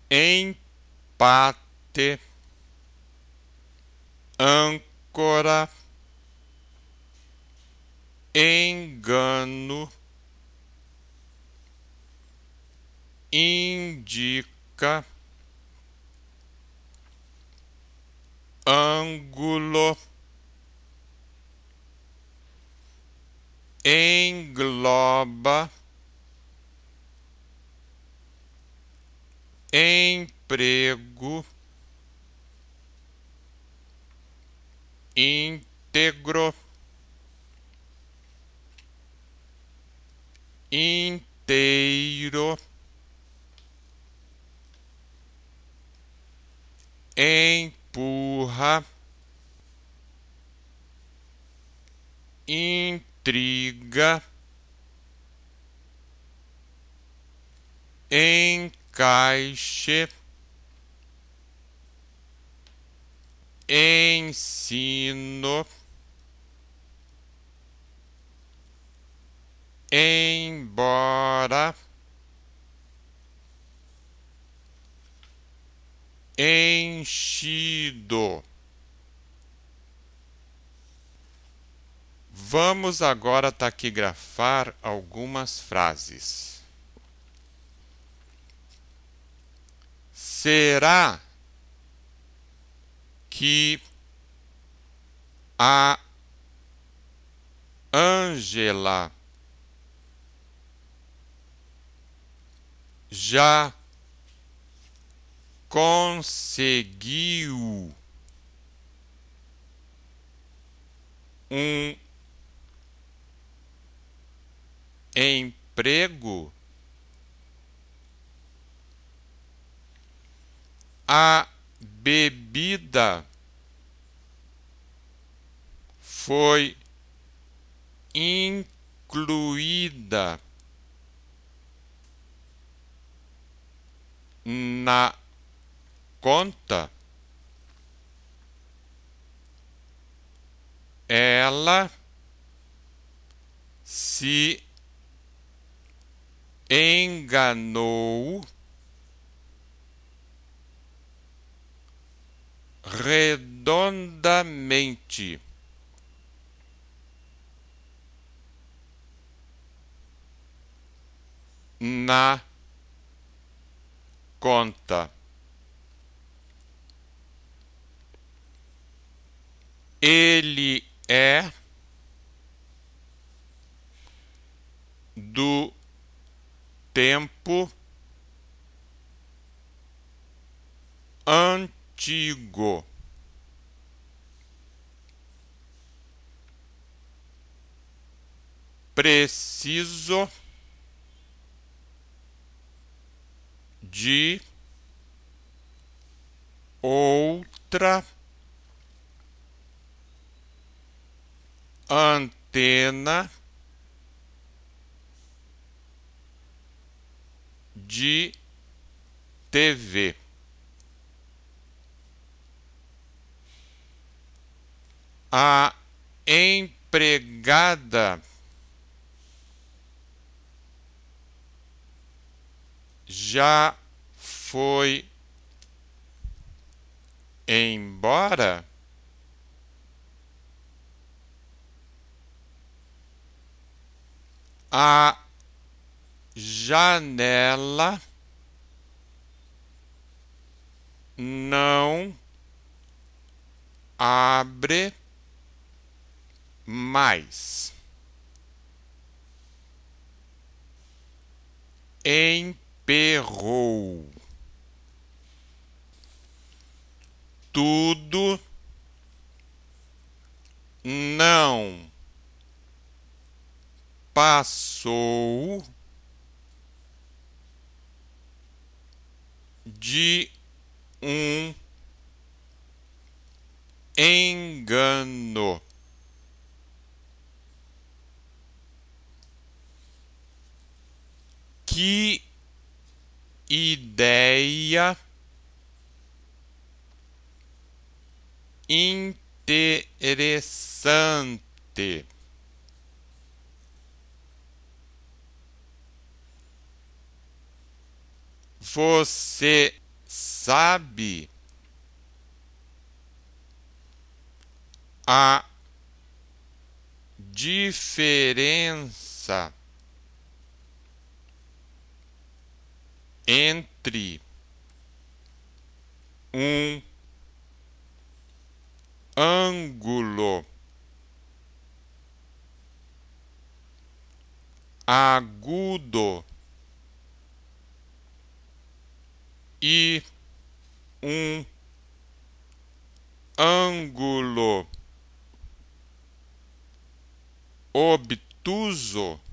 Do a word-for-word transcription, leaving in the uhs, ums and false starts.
empate, âncora, engano, indica, ângulo, engloba, emprego, íntegro, inteiro, empurra, intriga, encaixe, ensino, embora, enchido. Vamos agora taquigrafar algumas frases. Será que a Ângela já conseguiu um emprego? A bebida foi incluída na conta? Ela se enganou redondamente. Na conta. Ele é do tempo antigo. Preciso de outra antena de T V. A empregada já foi embora? A janela não abre mais. Emperrou. Tudo não passou de um engano. Que ideia interessante. Você sabe a diferença entre um ângulo agudo e um ângulo obtuso?